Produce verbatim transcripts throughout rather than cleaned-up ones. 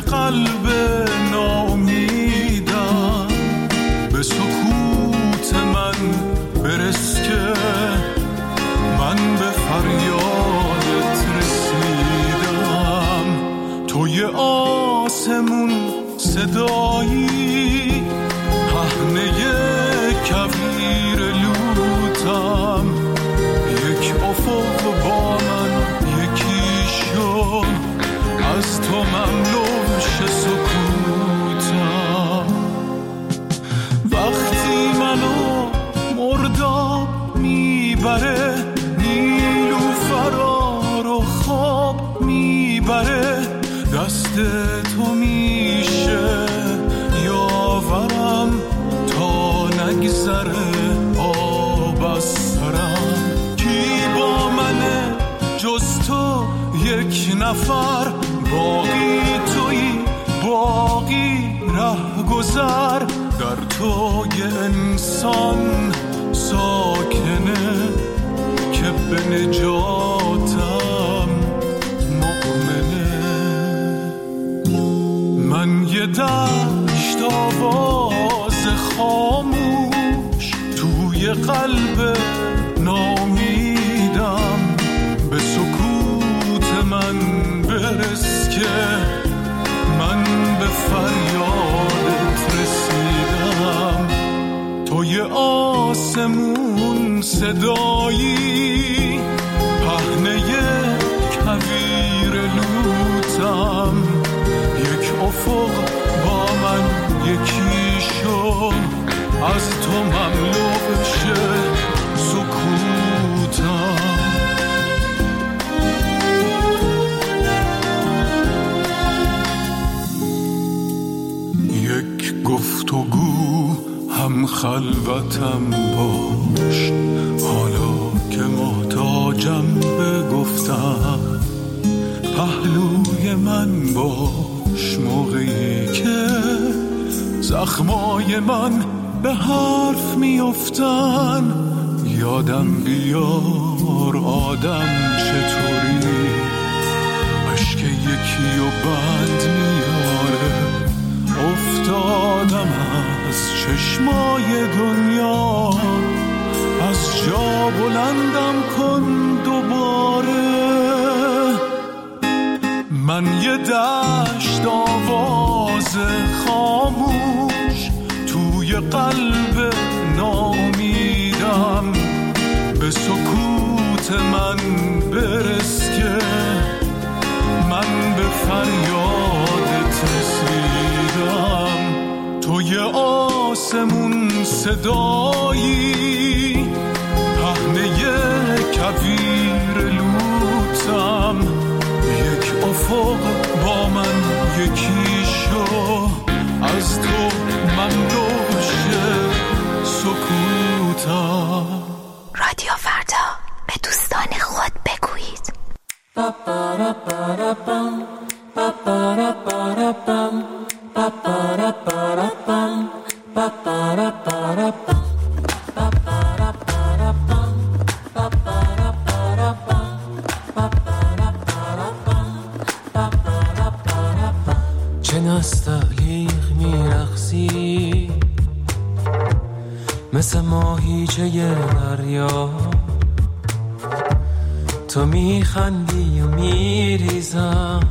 قلب ناامیدم، به سکوت من برس که من به فریادت رسیدم. توی آسمون صدایی، پهنه کویر لوتم، یک افق با من یکی شو، از تو مملو شه سکوتم. وقتی منو مرداب میبره، نیلوفرا رو خواب میبره، دست تو میشه یاورم تا نگذره آب از سرم. کی با منه جز تو یک نفر، باقی تویی باقی ره گذر، در تو یه انسان ساکنه که به نجاتم مؤمنه. من یه دشت آواز خاموش توی قلب ناامیدم، به سکوت من برس که من به فریادت رسیدم. توی آسمون صدایی، پهنه کویر لوتم، یک افق با من یکی شو، از تو مملو شه سکوتم. یک گفتگو هم خلوتم باش، حالا که محتاجم به گفتم، پهلوی من باش موقعی که زخمای من به حرف میافتن. یادم بیار آدم چطوری، اشک یکی و بند میاره. افتادم از چشمای دنیا، از جا بلندم کن دوباره. من یه دشت آواز خاموش توی قلب ناامیدم، به سکوت من برس که من به فریادت رسیدم. توی آسمون صدایی، پهنه کویر لوتم، یک افق با من یکی شو، از تو مملو شه سکوتم. رادیو فردا، به دوستان خود بگویید. چه نستعلیق میرقصی مثل ماهیچه دریا، تو میخندی و میریزم،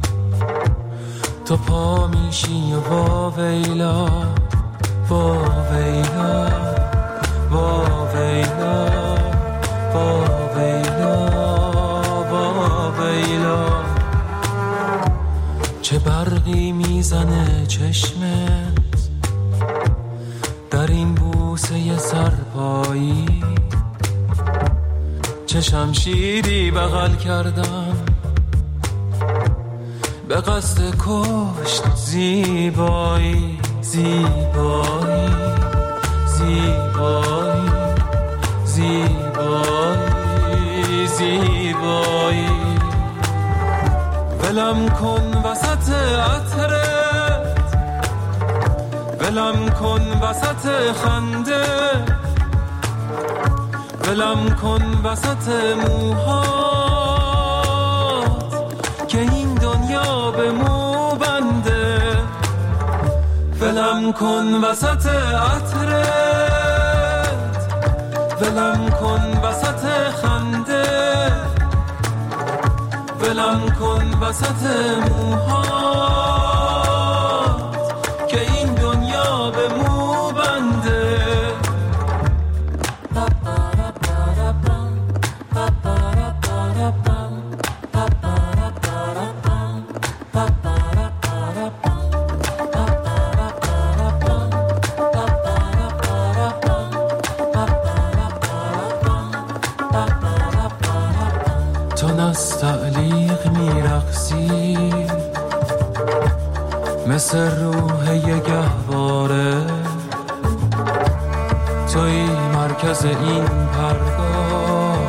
تو پا میشی و با ویلا با ویلا با ویلا با ویلا با ویلا. چه برقی میزنه چشمت در این بوسه سرپایی، چه شمشیری بغل کردم به قصد کشت زیبایی زیبایی زیبایی زیبایی زیبایی. ولم کن وسط عطرت، ولم کن وسط خنده، ولم کن وسط موهات که این دنیا به مو بنده. ولم کن وسط عطرت، ولم کن وسط خنده، ولم کن وسط موهات که این دنیا به مو بنده. تعلیق میرقصی مثل روح یه گهواره، توی مرکز این پرگاه،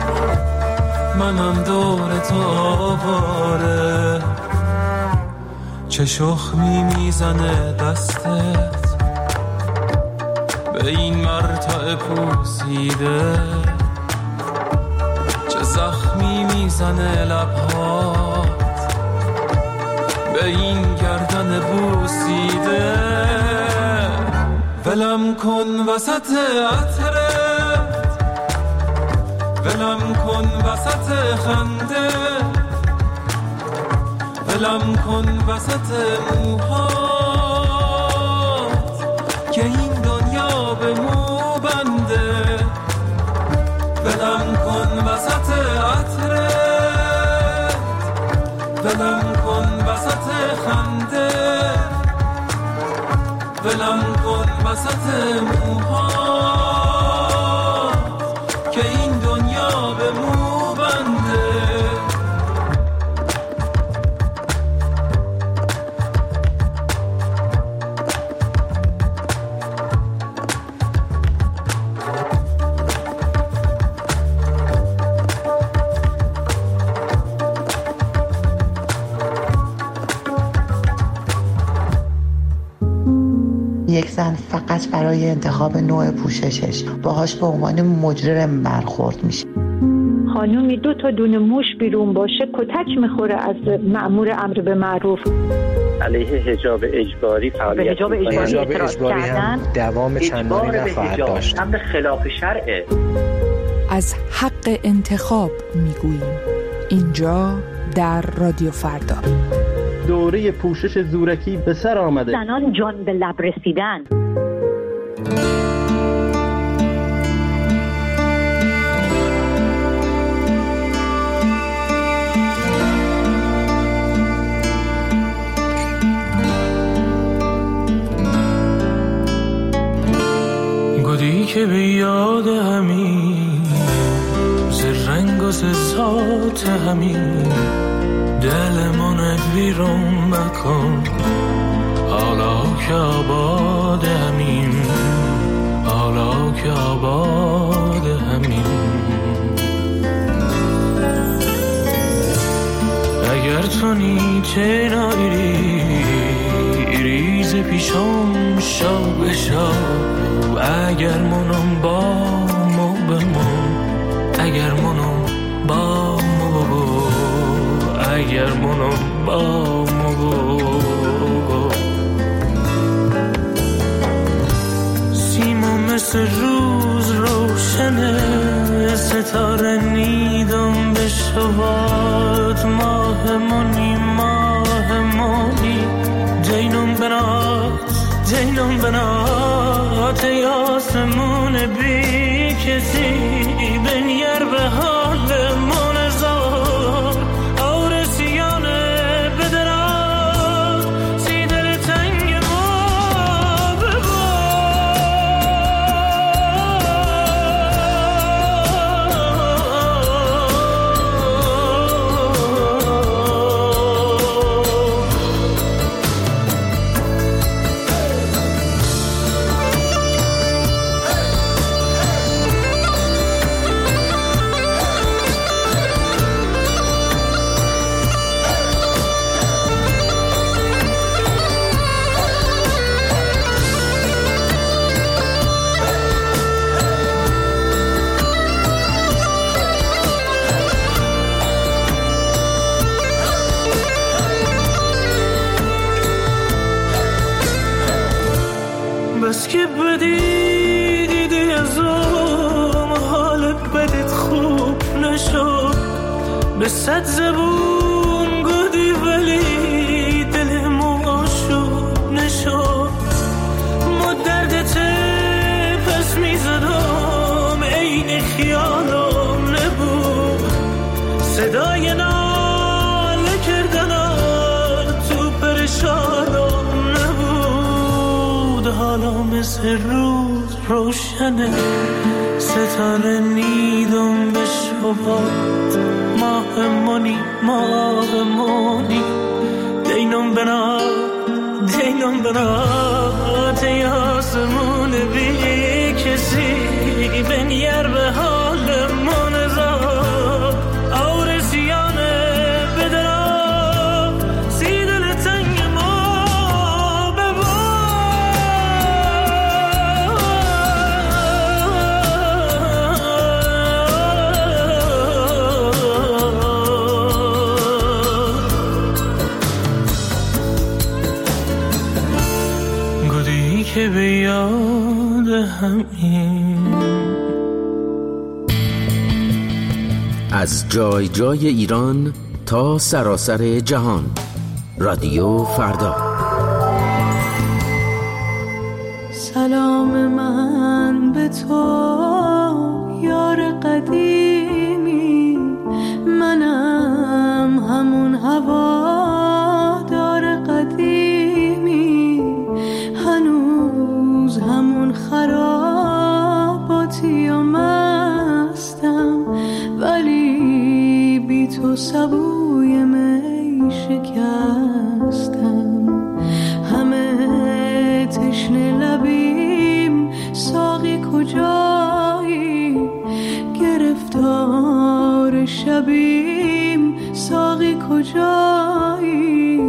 منم دور تو آواره. چه شخمی میزنه دستت به این مرتع پوسیده، زخمی میزنه لبهات به این گردن بوسیده. ولم کن وسط عطرت، ولم کن وسط خنده، ولم کن وسط موهات که این دنیا به مو بنده. ولم کن وسط عطرت، ولم کن وسط خنده، ولم کن وسط موهات که این دنیا به مو بنده. یک زن فقط برای انتخاب نوع پوششش باهاش به عنوان مجرم برخورد میشه. خانومی دو تا دونه موش بیرون باشه کتک میخوره از مأمور امر به معروف. علیه حجاب اجباری فعالیت به حجاب اجباری اعتراض کردن دوام چندانی نخواهد داشت. امر خلاف شرعه. از حق انتخاب میگوییم اینجا در رادیو فردا. دوره پوشش زورکی به سر آمده. زنان جان به لب رسیدن. گودی که به یاد همین ز رنگ و ز ذات همین دل من بیرون مکن، حالا که آباد همین، حالا که آباد همین. اگر تو نیچه نایری ریز پیشم شو بشو، اگر منم با مو بمون، اگر منم با مو بمون، اگر منم با مو. سیما مثل روز روشنه، ستاره نیدم به شواد، ماه منی ماه منی، جینم بنات جینم بنات، ای آسمون بی کسی بنیر به حال من زار. دیدی از اون حال بدت خوب نشد، به صد زبون گودی ولی دلم آشوب نشد. ما دردت پس میزدم عین خیالم نبود، صدای ناله کردن تو پرشانم نبود. حالا مثل روز روشنه ستاره نیدم به شبات، ماه منی ماه منی دینم بنا دینم بنا تی آسمون بی کسی بنیر به حال من زاد آورسیانه بدرا سی دل تنگ ما ببا. گودی که به یاد همین از جای جای ایران تا سراسر جهان، رادیو فردا. سلام من به تو یار قدیمی، منم همون هوادار قدیمی، هنوز همون خراباتی و مستم، ولی بی تو سبوی می شکستم. همه تشنه لبیم ساقی کجایی، گرفتار شبیم ساقی کجایی.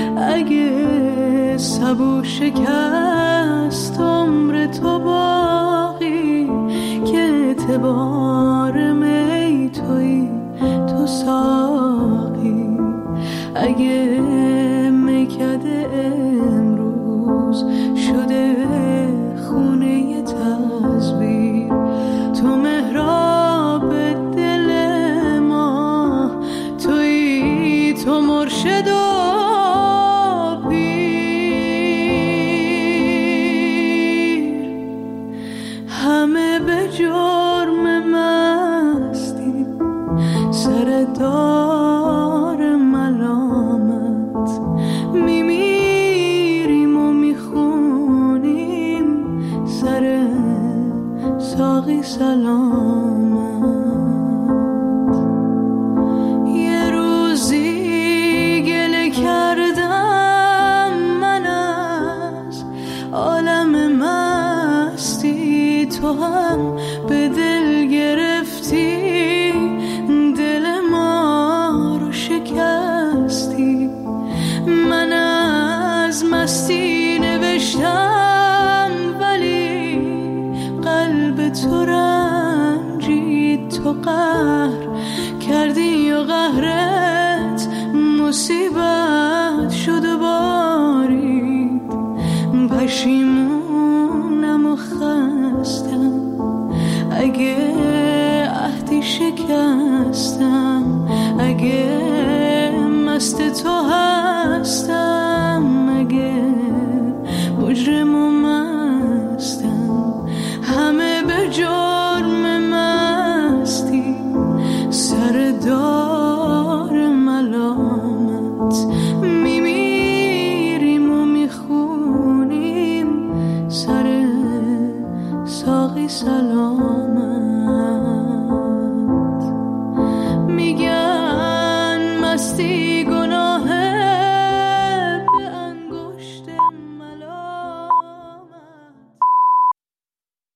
اگه سبو شکست عمر تو باقی، که اعتبار می توی تو ساقی. اگه میکده امروز شده خونه تزویر، تو محراب دل ما توی، تو مرشد و پیر. همه به جرم مستی سر دار ملامت، میمیریم و میخونیم سر ساقی سلامت. یه روزی گله کردم من از عالم مستی، تو هم به دل گرفتی دل ما رو شکستی. من از مستی نوشتم ولی قلب تو رنجید، تو قهر کردی و قهرت مصیبت شد و بارید. پشیمونم و خستم اگه عهدی شکستم، اگه مست تو هستم، اگه مجرم و مستم. همه به جرم مستی سر دار ملامت، میمیریم و میخونیم سر ساقی سلامت.